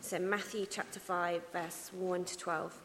So Matthew chapter 5, verse 1 to 12.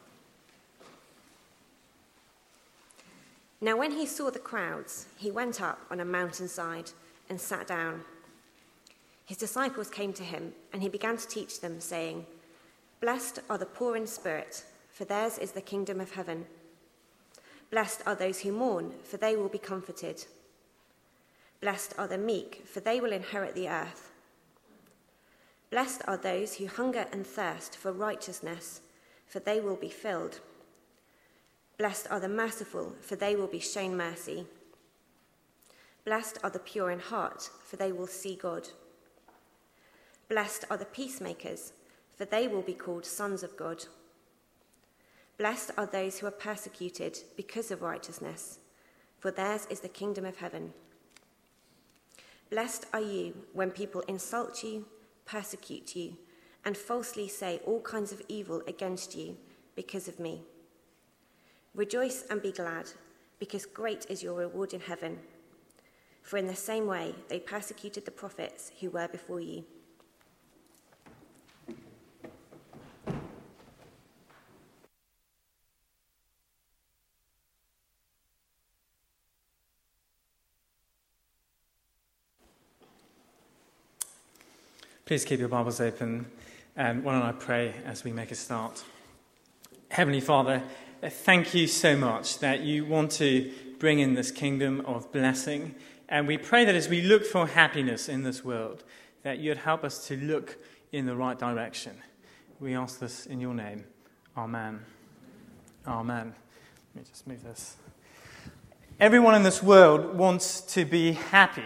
Now when he saw the crowds, he went up on a mountainside and sat down. His disciples came to him, and he began to teach them, saying, "Blessed are the poor in spirit, for theirs is the kingdom of heaven. Blessed are those who mourn, for they will be comforted. Blessed are the meek, for they will inherit the earth. Blessed are those who hunger and thirst for righteousness, for they will be filled. Blessed are the merciful, for they will be shown mercy. Blessed are the pure in heart, for they will see God. Blessed are the peacemakers, for they will be called sons of God. Blessed are those who are persecuted because of righteousness, for theirs is the kingdom of heaven. Blessed are you when people insult you, persecute you, and falsely say all kinds of evil against you because of me. Rejoice and be glad, because great is your reward in heaven. For in the same way they persecuted the prophets who were before you." Please keep your Bibles open, and why don't I pray as we make a start. Heavenly Father, thank you so much that you want to bring in this kingdom of blessing, and we pray that as we look for happiness in this world, that you'd help us to look in the right direction. We ask this in your name. Amen. Amen. Let me just move this. Everyone in this world wants to be happy.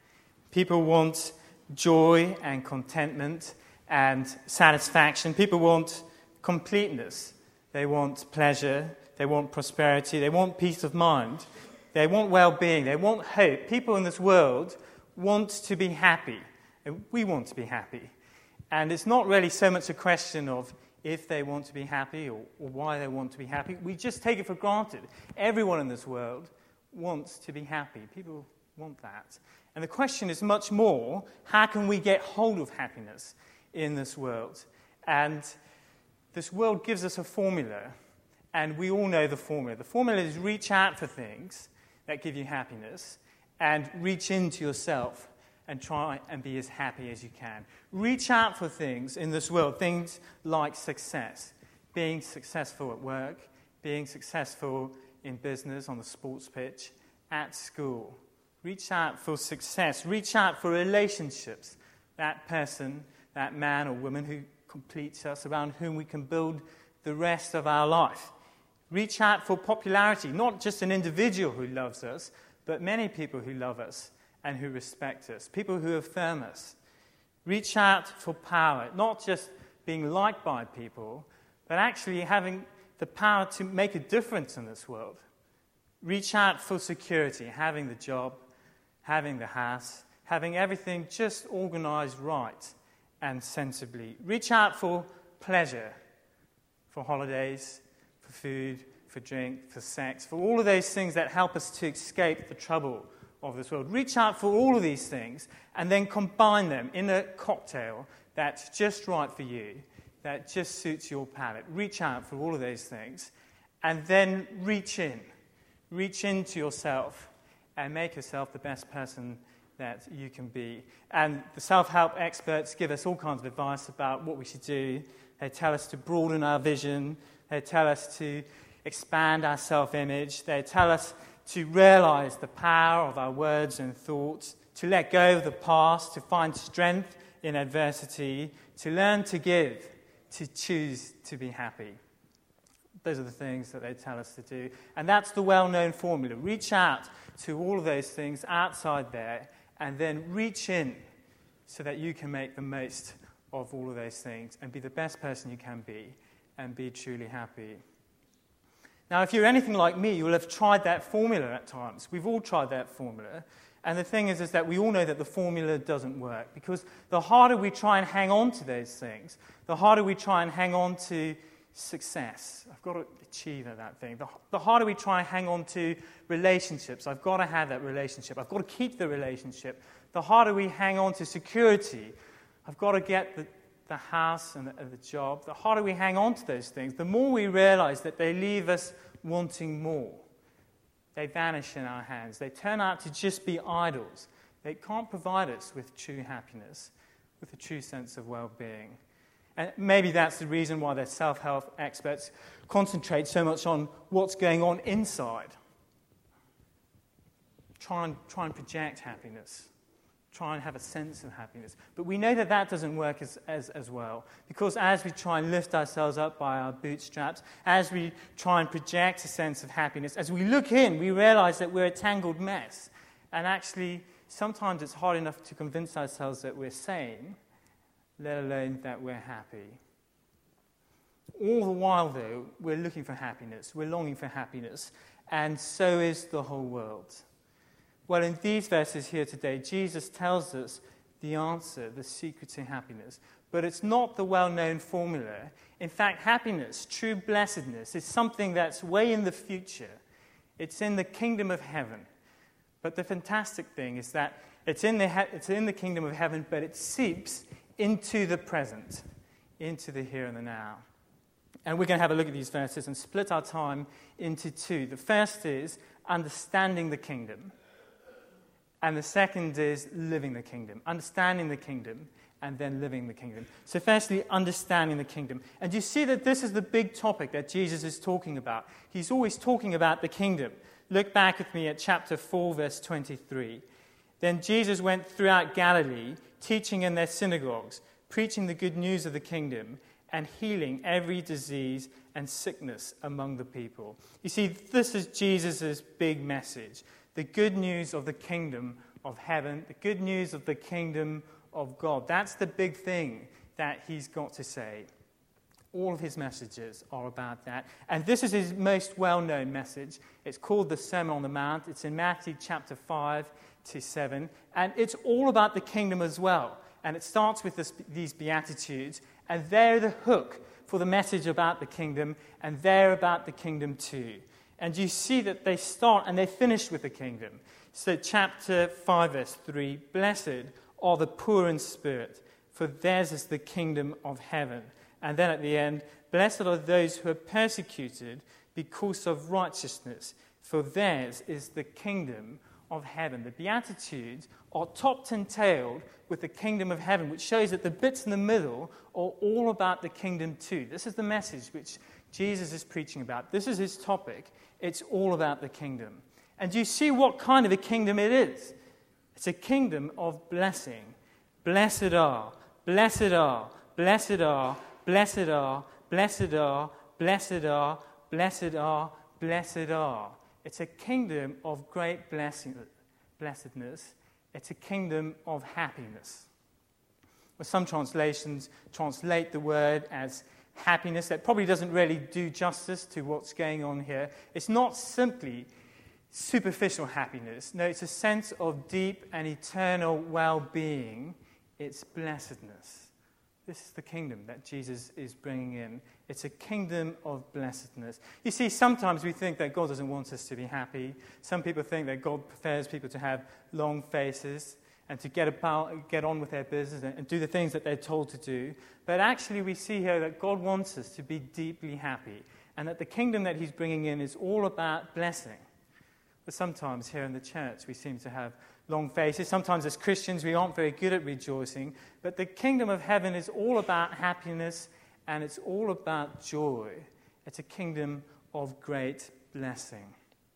People want joy and contentment and satisfaction. People want completeness. They want pleasure. They want prosperity. They want peace of mind. They want well-being. They want hope. People in this world want to be happy. And we want to be happy. And it's not really so much a question of if they want to be happy or why they want to be happy. We just take it for granted. Everyone in this world wants to be happy. People want that. And the question is much more, how can we get hold of happiness in this world? And this world gives us a formula, and we all know the formula. The formula is reach out for things that give you happiness and reach into yourself and try and be as happy as you can. Reach out for things in this world, things like success, being successful at work, being successful in business, on the sports pitch, at school. Reach out for success. Reach out for relationships. That person, that man or woman who completes us, around whom we can build the rest of our life. Reach out for popularity, not just an individual who loves us, but many people who love us and who respect us, people who affirm us. Reach out for power, not just being liked by people, but actually having the power to make a difference in this world. Reach out for security, having the job, having the house, having everything just organized right and sensibly. Reach out for pleasure, for holidays, for food, for drink, for sex, for all of those things that help us to escape the trouble of this world. Reach out for all of these things and then combine them in a cocktail that's just right for you, that just suits your palate. Reach out for all of those things and then reach into yourself and make yourself the best person that you can be. And the self-help experts give us all kinds of advice about what we should do. They tell us to broaden our vision. They tell us to expand our self-image. They tell us to realize the power of our words and thoughts, to let go of the past, to find strength in adversity, to learn to give, to choose to be happy. Those are the things that they tell us to do. And that's the well-known formula. Reach out to all of those things outside there and then reach in so that you can make the most of all of those things and be the best person you can be and be truly happy. Now, if you're anything like me, you will have tried that formula at times. We've all tried that formula. And the thing is that we all know that the formula doesn't work, because the harder we try and hang on to those things, the harder we try and hang on to success. I've got to achieve that thing. The harder we try and hang on to relationships, I've got to have that relationship. I've got to keep the relationship. The harder we hang on to security, I've got to get the house and the job, the harder we hang on to those things, the more we realize that they leave us wanting more. They vanish in our hands. They turn out to just be idols. They can't provide us with true happiness, with a true sense of well-being. And maybe that's the reason why the self-help experts concentrate so much on what's going on inside. Try and project happiness. Try and have a sense of happiness. But we know that doesn't work as well. Because as we try and lift ourselves up by our bootstraps, as we try and project a sense of happiness, as we look in, we realize that we're a tangled mess. And actually, sometimes it's hard enough to convince ourselves that we're sane, let alone that we're happy. All the while, though, we're looking for happiness. We're longing for happiness. And so is the whole world. Well, in these verses here today, Jesus tells us the answer, the secret to happiness. But it's not the well-known formula. In fact, happiness, true blessedness, is something that's way in the future. It's in the kingdom of heaven. But the fantastic thing is that it's in the kingdom of heaven, but it seeps into the present, into the here and the now. And we're going to have a look at these verses and split our time into two. The first is understanding the kingdom. And the second is living the kingdom, understanding the kingdom, and then living the kingdom. So firstly, understanding the kingdom. And you see that this is the big topic that Jesus is talking about. He's always talking about the kingdom. Look back with me at chapter 4, verse 23. Then Jesus went throughout Galilee, teaching in their synagogues, preaching the good news of the kingdom, and healing every disease and sickness among the people. You see, this is Jesus' big message. The good news of the kingdom of heaven, the good news of the kingdom of God. That's the big thing that he's got to say. All of his messages are about that. And this is his most well-known message. It's called the Sermon on the Mount. It's in Matthew chapter 5 to 7. And it's all about the kingdom as well. And it starts with these Beatitudes. And they're the hook for the message about the kingdom. And they're about the kingdom too. And you see that they start and they finish with the kingdom. So chapter 5, verse 3, blessed are the poor in spirit, for theirs is the kingdom of heaven. And then at the end, blessed are those who are persecuted because of righteousness, for theirs is the kingdom of heaven. The Beatitudes are topped and tailed with the kingdom of heaven, which shows that the bits in the middle are all about the kingdom too. This is the message which Jesus is preaching about. This is his topic. It's all about the kingdom. And you see what kind of a kingdom it is. It's a kingdom of blessing. Blessed are, blessed are, blessed are, blessed are, blessed are, blessed are, blessed are, blessed are. It's a kingdom of great blessedness. It's a kingdom of happiness. Well, some translations translate the word as happiness. That probably doesn't really do justice to what's going on here. It's not simply superficial happiness. No, it's a sense of deep and eternal well-being. It's blessedness. This is the kingdom that Jesus is bringing in. It's a kingdom of blessedness. You see, sometimes we think that God doesn't want us to be happy. Some people think that God prefers people to have long faces and to get on with their business and do the things that they're told to do. But actually we see here that God wants us to be deeply happy and that the kingdom that he's bringing in is all about blessing. But sometimes here in the church we seem to have long faces. Sometimes as Christians we aren't very good at rejoicing. But the kingdom of heaven is all about happiness and it's all about joy. It's a kingdom of great blessing.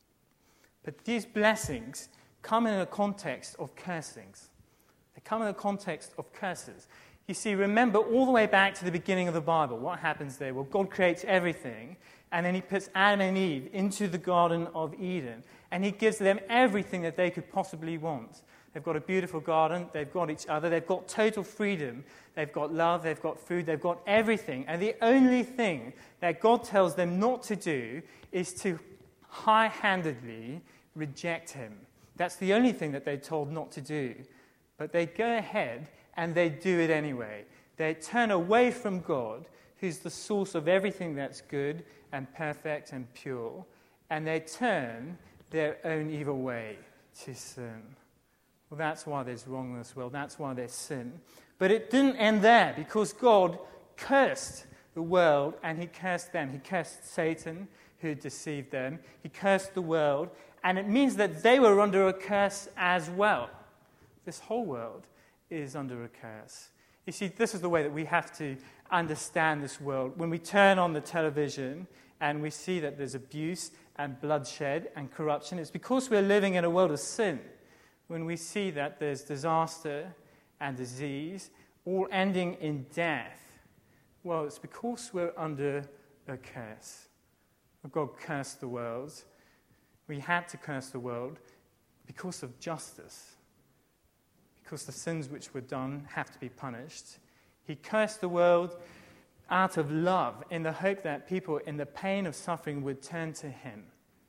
But these blessings come in a context of cursings. They come in a context of curses. You see, remember all the way back to the beginning of the Bible, what happens there? Well, God creates everything, and then he puts Adam and Eve into the Garden of Eden, and he gives them everything that they could possibly want. They've got a beautiful garden, they've got each other, they've got total freedom, they've got love, they've got food, they've got everything. And the only thing that God tells them not to do is to high-handedly reject him. That's the only thing that they're told not to do. But they go ahead and they do it anyway. They turn away from God, who's the source of everything that's good and perfect and pure, and they turn their own evil way to sin. Well, that's why there's wrong in this world. That's why there's sin. But it didn't end there, because God cursed the world and he cursed them. He cursed Satan, who had deceived them. He cursed the world. And it means that they were under a curse as well. This whole world is under a curse. You see, this is the way that we have to understand this world. When we turn on the television and we see that there's abuse and bloodshed and corruption, it's because we're living in a world of sin. When we see that there's disaster and disease, all ending in death, well, it's because we're under a curse. God cursed the world. We had to curse the world because of justice, because the sins which were done have to be punished. He cursed the world out of love, in the hope that people in the pain of suffering would turn to him.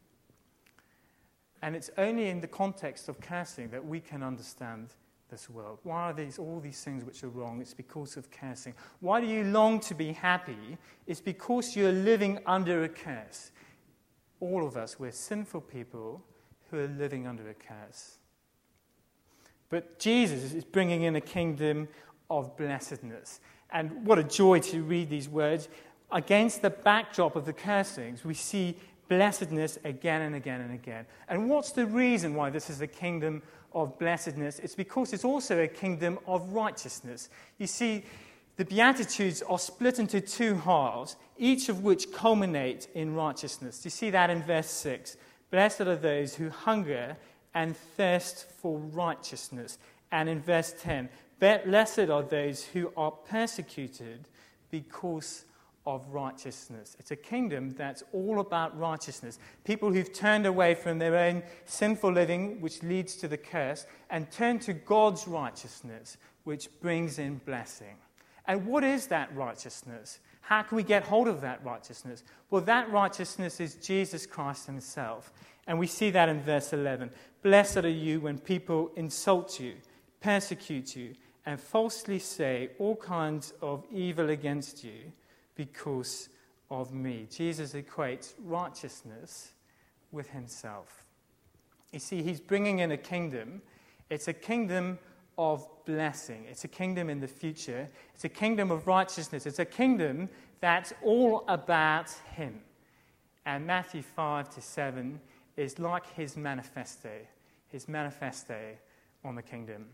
And it's only in the context of cursing that we can understand this world. Why are all these things which are wrong? It's because of cursing. Why do you long to be happy? It's because you're living under a curse. All of us, we're sinful people who are living under a curse. But Jesus is bringing in a kingdom of blessedness. And what a joy to read these words. Against the backdrop of the cursings, we see blessedness again and again and again. And what's the reason why this is a kingdom of blessedness? It's because it's also a kingdom of righteousness. You see, the Beatitudes are split into two halves, each of which culminate in righteousness. You see that in verse 6. Blessed are those who hunger and thirst for righteousness. And in verse 10, blessed are those who are persecuted because of righteousness. It's a kingdom that's all about righteousness. People who've turned away from their own sinful living, which leads to the curse, and turn to God's righteousness, which brings in blessing. And what is that righteousness? How can we get hold of that righteousness? Well, that righteousness is Jesus Christ himself. And we see that in verse 11. Blessed are you when people insult you, persecute you, and falsely say all kinds of evil against you because of me. Jesus equates righteousness with himself. You see, he's bringing in a kingdom. It's a kingdom of blessing. It's a kingdom in the future. It's a kingdom of righteousness. It's a kingdom that's all about him. And Matthew 5-7 is like his manifesto on the kingdom.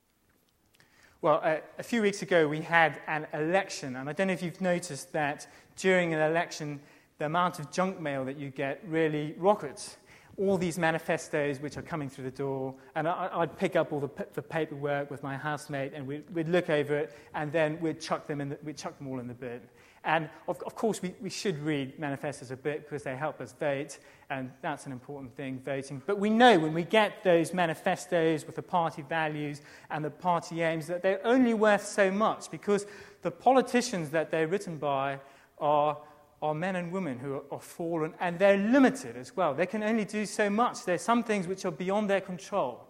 Well, a few weeks ago we had an election, and I don't know if you've noticed that during an election the amount of junk mail that you get really rockets. All these manifestos which are coming through the door, and I'd pick up all the paperwork with my housemate, and we'd look over it, and then we'd chuck them all in the bin. And of course, we should read manifestos a bit because they help us vote, and that's an important thing, voting. But we know when we get those manifestos with the party values and the party aims that they're only worth so much because the politicians that they're written by are men and women who are fallen, and they're limited as well. They can only do so much. There's some things which are beyond their control.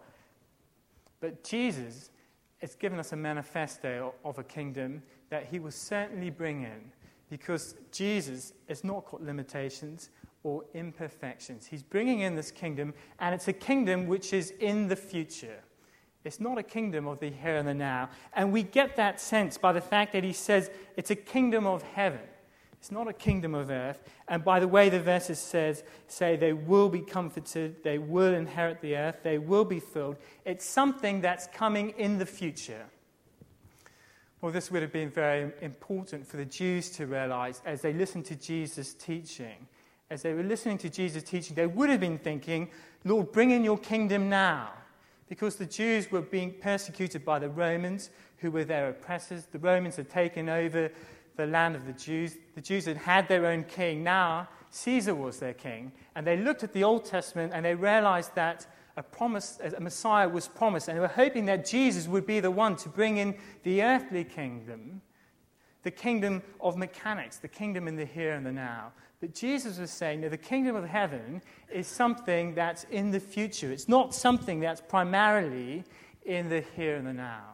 But Jesus has given us a manifesto of a kingdom that he will certainly bring in, because Jesus has not got limitations or imperfections. He's bringing in this kingdom, and it's a kingdom which is in the future. It's not a kingdom of the here and the now. And we get that sense by the fact that he says it's a kingdom of heaven. It's not a kingdom of earth. And by the way the verses say they will be comforted, they will inherit the earth, they will be filled. It's something that's coming in the future. Well, this would have been very important for the Jews to realize as they listened to Jesus' teaching. As they were listening to Jesus' teaching, they would have been thinking, Lord, bring in your kingdom now. Because the Jews were being persecuted by the Romans, who were their oppressors. The Romans had taken over the land of the Jews. The Jews had had their own king. Now, Caesar was their king. And they looked at the Old Testament and they realized that a Messiah was promised, and they were hoping that Jesus would be the one to bring in the earthly kingdom, the kingdom of mechanics, the kingdom in the here and the now. But Jesus was saying that the kingdom of heaven is something that's in the future. It's not something that's primarily in the here and the now.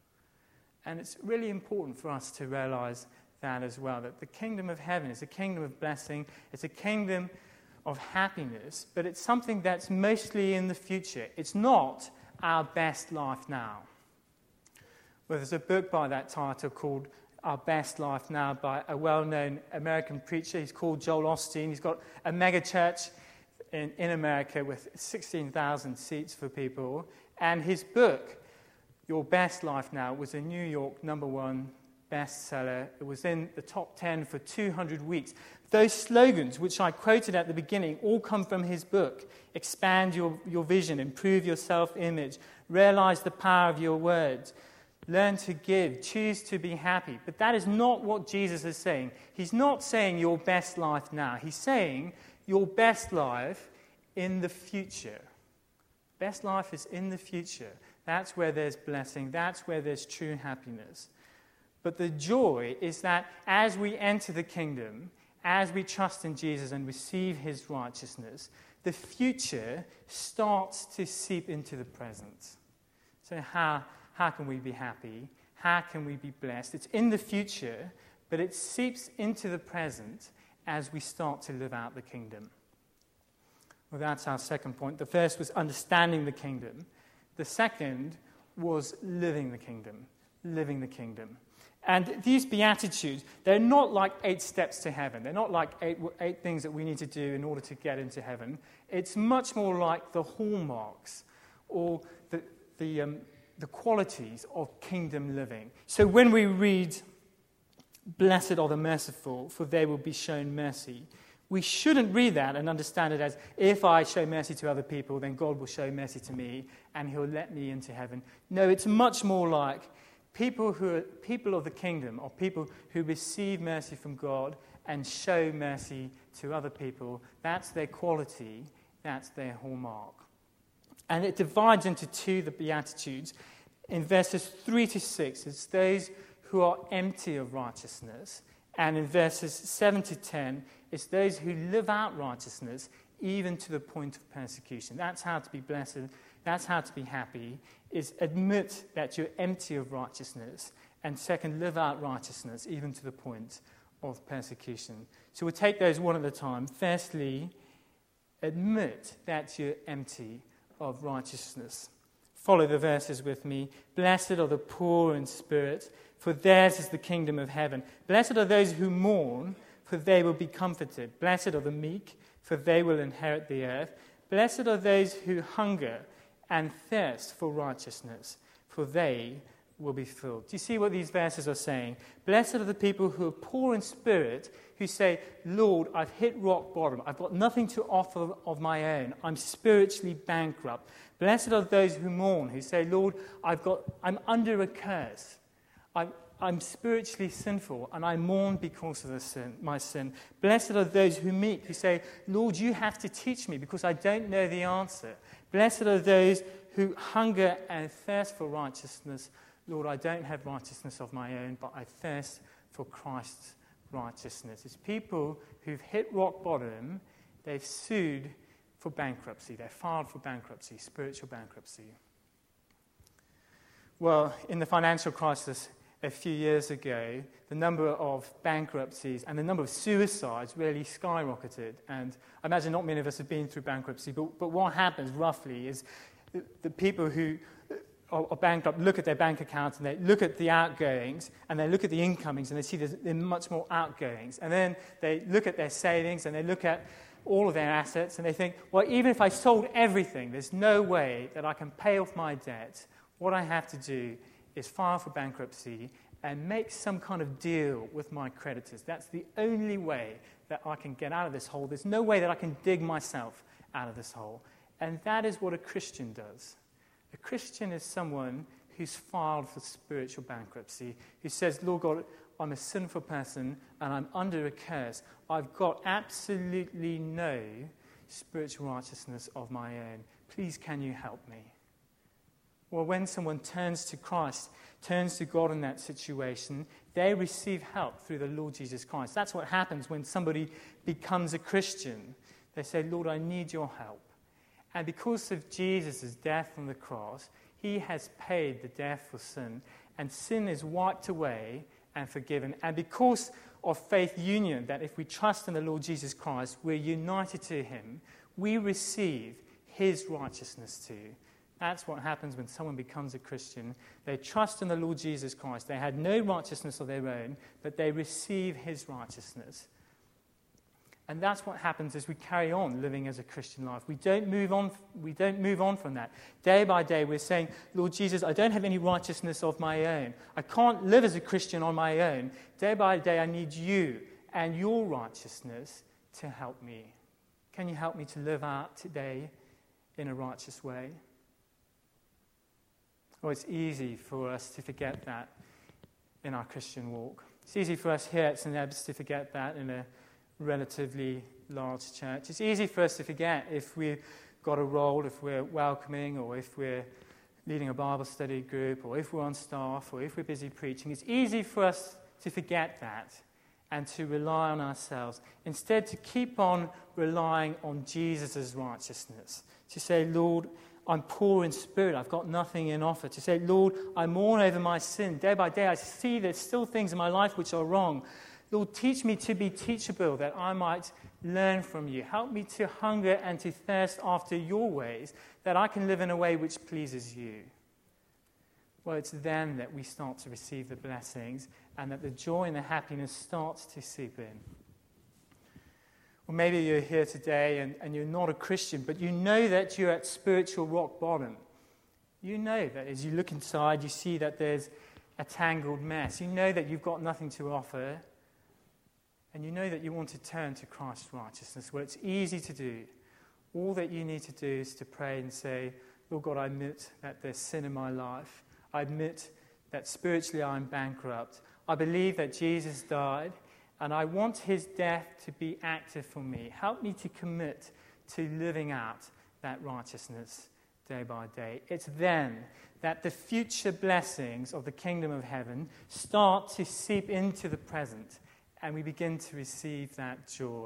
And it's really important for us to realize that as well, that the kingdom of heaven is a kingdom of blessing, it's a kingdom of happiness, but it's something that's mostly in the future. It's not Our Best Life Now. Well, there's a book by that title called Our Best Life Now by a well-known American preacher. He's called Joel Osteen. He's got a mega church in America with 16,000 seats for people. And his book, Your Best Life Now, was a New York #1 bestseller. It was in the top 10 for 200 weeks. Those slogans, which I quoted at the beginning, all come from his book. Expand your vision, improve your self-image, realize the power of your words, learn to give, choose to be happy. But that is not what Jesus is saying. He's not saying your best life now. He's saying your best life in the future. Best life is in the future. That's where there's blessing. That's where there's true happiness. But the joy is that as we enter the kingdom, as we trust in Jesus and receive his righteousness, the future starts to seep into the present. So how can we be happy? How can we be blessed? It's in the future, but it seeps into the present as we start to live out the kingdom. Well, that's our second point. The first was understanding the kingdom. The second was living the kingdom. Living the kingdom. And these Beatitudes, they're not like 8 steps to heaven. They're not like eight things that we need to do in order to get into heaven. It's much more like the hallmarks or the qualities of kingdom living. So when we read, "Blessed are the merciful, for they will be shown mercy," we shouldn't read that and understand it as, if I show mercy to other people, then God will show mercy to me and he'll let me into heaven. No, it's much more like people of the kingdom, or people who receive mercy from God and show mercy to other people. That's their quality, that's their hallmark. And it divides into 2, the Beatitudes. In verses 3 to 6, it's those who are empty of righteousness. And in verses 7 to 10, it's those who live out righteousness even to the point of persecution. That's how to be blessed. That's how to be happy, is admit that you're empty of righteousness. And second, live out righteousness even to the point of persecution. So we'll take those one at a time. Firstly, admit that you're empty of righteousness. Follow the verses with me. Blessed are the poor in spirit, for theirs is the kingdom of heaven. Blessed are those who mourn, for they will be comforted. Blessed are the meek, for they will inherit the earth. Blessed are those who hunger and thirst for righteousness, for they will be filled. Do you see what these verses are saying? Blessed are the people who are poor in spirit, who say, Lord, I've hit rock bottom. I've got nothing to offer of my own. I'm spiritually bankrupt. Blessed are those who mourn, who say, Lord, I'm under a curse. I'm spiritually sinful, and I mourn because of my sin. Blessed are those who meek, who say, Lord, you have to teach me because I don't know the answer. Blessed are those who hunger and thirst for righteousness. Lord, I don't have righteousness of my own, but I thirst for Christ's righteousness. It's people who've hit rock bottom. They've sued for bankruptcy. They've filed for bankruptcy, spiritual bankruptcy. Well, in the financial crisis a few years ago, the number of bankruptcies and the number of suicides really skyrocketed. And I imagine not many of us have been through bankruptcy, but what happens roughly is the people who are bankrupt look at their bank accounts and they look at the outgoings and they look at the incomings and they see there's much more outgoings. And then they look at their savings and they look at all of their assets and they think, well, even if I sold everything, there's no way that I can pay off my debt. What I have to do is file for bankruptcy and make some kind of deal with my creditors. That's the only way that I can get out of this hole. There's no way that I can dig myself out of this hole. And that is what a Christian does. A Christian is someone who's filed for spiritual bankruptcy, who says, Lord God, I'm a sinful person and I'm under a curse. I've got absolutely no spiritual righteousness of my own. Please, can you help me? Well, when someone turns to Christ, turns to God in that situation, they receive help through the Lord Jesus Christ. That's what happens when somebody becomes a Christian. They say, Lord, I need your help. And because of Jesus' death on the cross, he has paid the death for sin, and sin is wiped away and forgiven. And because of faith union, that if we trust in the Lord Jesus Christ, we're united to him, we receive his righteousness too. That's what happens when someone becomes a Christian. They trust in the Lord Jesus Christ. They had no righteousness of their own, but they receive his righteousness. And that's what happens as we carry on living as a Christian life. We don't move on from that. Day by day, we're saying, Lord Jesus, I don't have any righteousness of my own. I can't live as a Christian on my own. Day by day, I need you and your righteousness to help me. Can you help me to live out today in a righteous way? Well, it's easy for us to forget that in our Christian walk. It's easy for us here at St. Ebbe's to forget that in a relatively large church. It's easy for us to forget if we've got a role, if we're welcoming, or if we're leading a Bible study group, or if we're on staff, or if we're busy preaching. It's easy for us to forget that and to rely on ourselves. Instead, to keep on relying on Jesus' righteousness. To say, Lord, I'm poor in spirit, I've got nothing in offer. To say, Lord, I mourn over my sin. Day by day, I see there's still things in my life which are wrong. Lord, teach me to be teachable, that I might learn from you. Help me to hunger and to thirst after your ways, that I can live in a way which pleases you. Well, it's then that we start to receive the blessings and that the joy and the happiness starts to seep in. Or maybe you're here today and you're not a Christian, but you know that you're at spiritual rock bottom. You know that as you look inside, you see that there's a tangled mess. You know that you've got nothing to offer. And you know that you want to turn to Christ's righteousness. Well, it's easy to do. All that you need to do is to pray and say, Lord God, I admit that there's sin in my life. I admit that spiritually I'm bankrupt. I believe that Jesus died, and I want his death to be active for me. Help me to commit to living out that righteousness day by day. It's then that the future blessings of the kingdom of heaven start to seep into the present. And we begin to receive that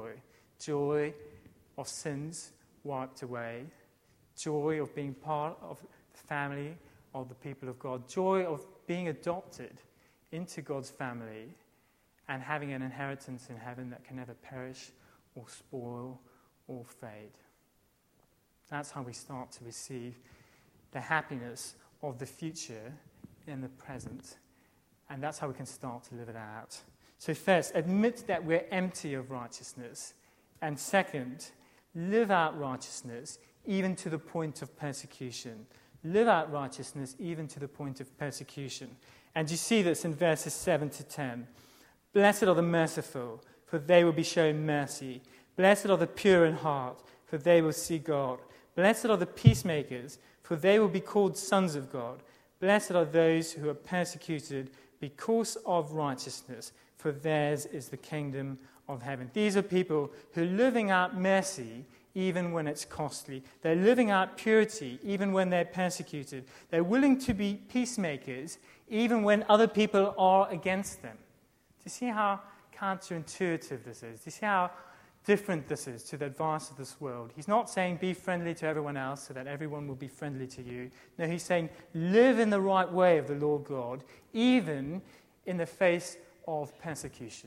joy of sins wiped away, joy of being part of the family of the people of God, joy of being adopted into God's family and having an inheritance in heaven that can never perish or spoil or fade. That's how we start to receive the happiness of the future in the present. And that's how we can start to live it out. So first, admit that we're empty of righteousness. And second, live out righteousness even to the point of persecution. Live out righteousness even to the point of persecution. And you see this in verses 7 to 10. Blessed are the merciful, for they will be shown mercy. Blessed are the pure in heart, for they will see God. Blessed are the peacemakers, for they will be called sons of God. Blessed are those who are persecuted because of righteousness, for theirs is the kingdom of heaven. These are people who are living out mercy even when it's costly. They're living out purity even when they're persecuted. They're willing to be peacemakers even when other people are against them. Do you see how counterintuitive this is? Do you see how different this is to the advice of this world? He's not saying be friendly to everyone else so that everyone will be friendly to you. No, he's saying live in the right way of the Lord God, even in the face of persecution.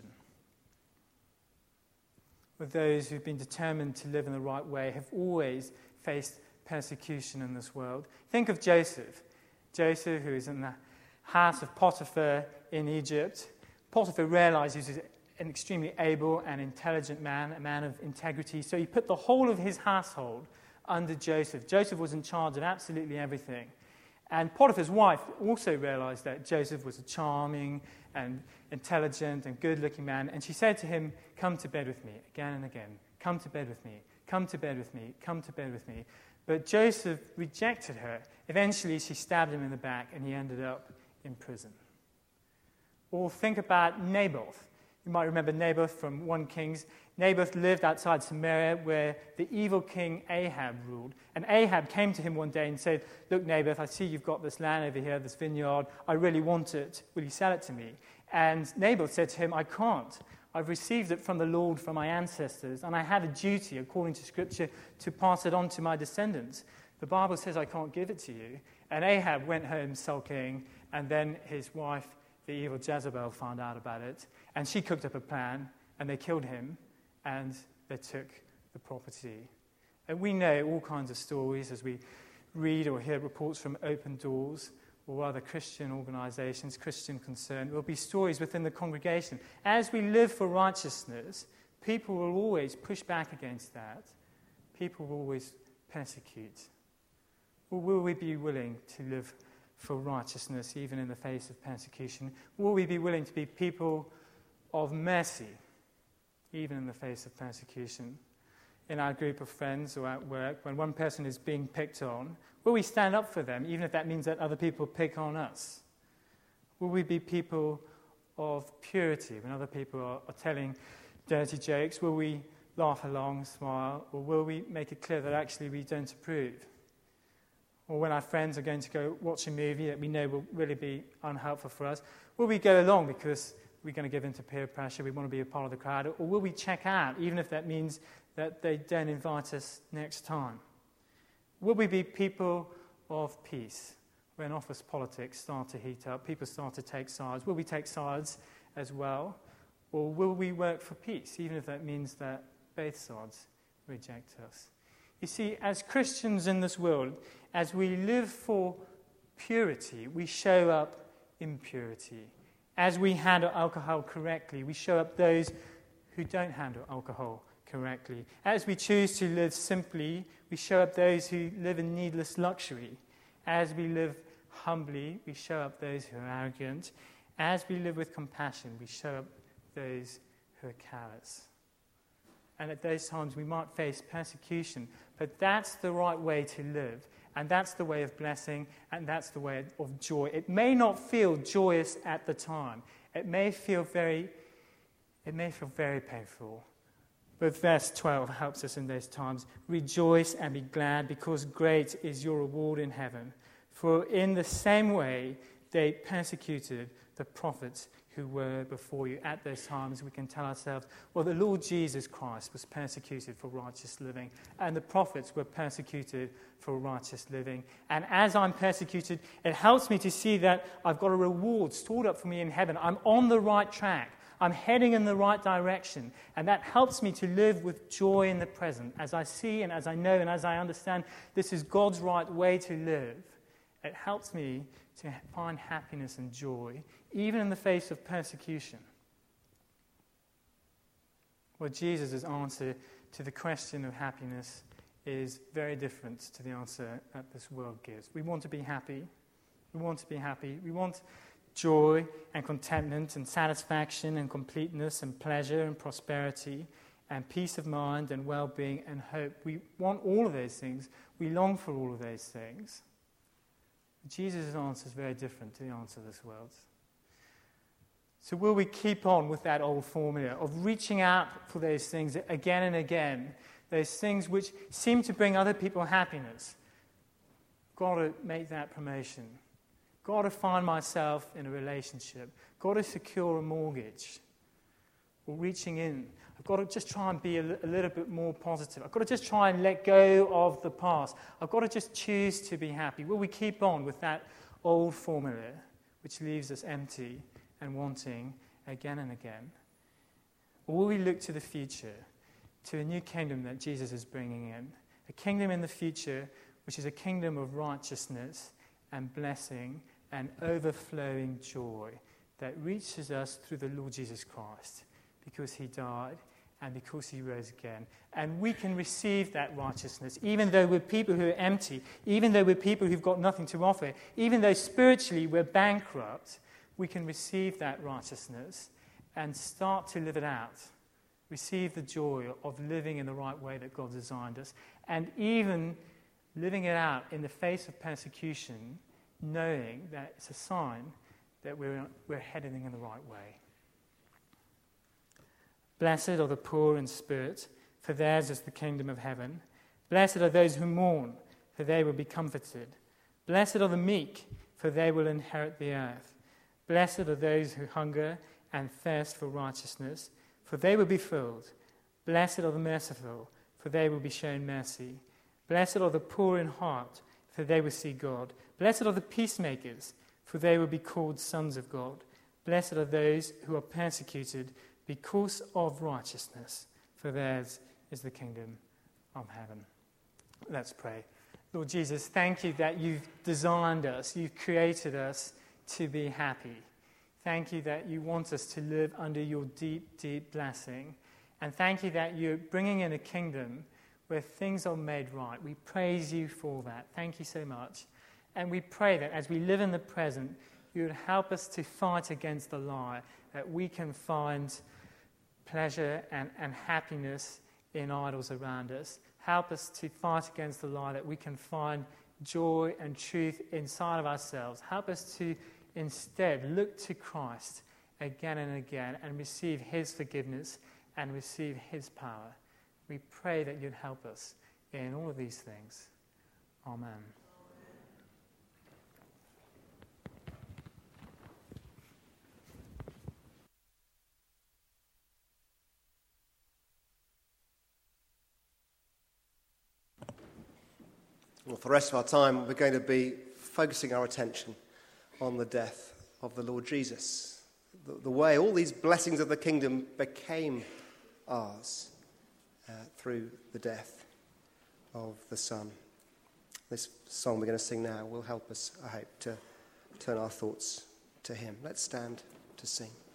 With those who've been determined to live in the right way have always faced persecution in this world. Think of Joseph. Joseph, who is in the house of Potiphar in Egypt. Potiphar realized he was an extremely able and intelligent man, a man of integrity. So he put the whole of his household under Joseph. Joseph was in charge of absolutely everything. And Potiphar's wife also realized that Joseph was a charming and intelligent and good-looking man. And she said to him, come to bed with me, again and again. Come to bed with me. Come to bed with me. Come to bed with me. But Joseph rejected her. Eventually, she stabbed him in the back, and he ended up in prison. Or think about Naboth. You might remember Naboth from 1 Kings. Naboth lived outside Samaria where the evil king Ahab ruled. And Ahab came to him one day and said, look, Naboth, I see you've got this land over here, this vineyard. I really want it. Will you sell it to me? And Naboth said to him, I can't. I've received it from the Lord, from my ancestors, and I have a duty, according to Scripture, to pass it on to my descendants. The Bible says I can't give it to you. And Ahab went home sulking, and then his wife, the evil Jezebel, found out about it, and she cooked up a plan, and they killed him, and they took the property. And we know all kinds of stories as we read or hear reports from Open Doors or other Christian organizations, Christian Concern. There will be stories within the congregation. As we live for righteousness, people will always push back against that. People will always persecute. Or will we be willing to live for righteousness even in the face of persecution? Will we be willing to be people of mercy even in the face of persecution? In our group of friends or at work, when one person is being picked on, will we stand up for them, even if that means that other people pick on us? Will we be people of purity when other people are telling dirty jokes? Will we laugh along, smile, or will we make it clear that actually we don't approve? Or when our friends are going to go watch a movie that we know will really be unhelpful for us, will we go along because we're going to give in to peer pressure, we want to be a part of the crowd, or will we check out, even if that means that they don't invite us next time? Will we be people of peace when office politics start to heat up, people start to take sides? Will we take sides as well? Or will we work for peace, even if that means that both sides reject us? You see, as Christians in this world, as we live for purity, we show up impurity. As we handle alcohol correctly, we show up those who don't handle alcohol correctly. As we choose to live simply, we show up those who live in needless luxury. As we live humbly, we show up those who are arrogant. As we live with compassion, we show up those who are callous. And at those times we might face persecution, but that's the right way to live. And that's the way of blessing, and that's the way of joy. It may not feel joyous at the time. It may feel very painful. But verse 12 helps us in those times. Rejoice and be glad, because great is your reward in heaven. For in the same way they persecuted the prophets who were before you. At those times we can tell ourselves, well, the Lord Jesus Christ was persecuted for righteous living, and the prophets were persecuted for righteous living. And as I'm persecuted, it helps me to see that I've got a reward stored up for me in heaven. I'm on the right track. I'm heading in the right direction. And that helps me to live with joy in the present. As I see and as I know and as I understand this is God's right way to live, it helps me to find happiness and joy, even in the face of persecution. Well, Jesus' answer to the question of happiness is very different to the answer that this world gives. We want to be happy. We want to be happy. We want joy and contentment and satisfaction and completeness and pleasure and prosperity and peace of mind and well-being and hope. We want all of those things. We long for all of those things. Jesus' answer is very different to the answer of this world. So will we keep on with that old formula of reaching out for those things again and again, those things which seem to bring other people happiness? Got to make that promotion. Got to find myself in a relationship. Got to secure a mortgage. Or reaching in. I've got to just try and be a little bit more positive. I've got to just try and let go of the past. I've got to just choose to be happy. Will we keep on with that old formula which leaves us empty and wanting again and again? Or will we look to the future, to a new kingdom that Jesus is bringing in? A kingdom in the future which is a kingdom of righteousness and blessing and overflowing joy that reaches us through the Lord Jesus Christ, because he died and because he rose again. And we can receive that righteousness, even though we're people who are empty, even though we're people who've got nothing to offer, even though spiritually we're bankrupt, we can receive that righteousness and start to live it out. Receive the joy of living in the right way that God designed us, and even living it out in the face of persecution, knowing that it's a sign that we're heading in the right way. Blessed are the poor in spirit, for theirs is the kingdom of heaven. Blessed are those who mourn, for they will be comforted. Blessed are the meek, for they will inherit the earth. Blessed are those who hunger and thirst for righteousness, for they will be filled. Blessed are the merciful, for they will be shown mercy. Blessed are the poor in heart, for they will see God. Blessed are the peacemakers, for they will be called sons of God. Blessed are those who are persecuted because of righteousness, for theirs is the kingdom of heaven. Let's pray Lord Jesus, thank you that you've designed us, you've created us to be happy. Thank you that you want us to live under your deep, deep blessing. And thank you that you're bringing in a kingdom where things are made right. We praise you for that. Thank you so much. And we pray that as we live in the present, you would help us to fight against the lie, that we can find pleasure and happiness in idols around us. Help us to fight against the lie that we can find joy and truth inside of ourselves. Help us to instead look to Christ again and again and receive his forgiveness and receive his power. We pray that you'd help us in all of these things. Amen. Well, for the rest of our time, we're going to be focusing our attention on the death of the Lord Jesus. The way all these blessings of the kingdom became ours through the death of the Son. This song we're going to sing now will help us, I hope, to turn our thoughts to him. Let's stand to sing.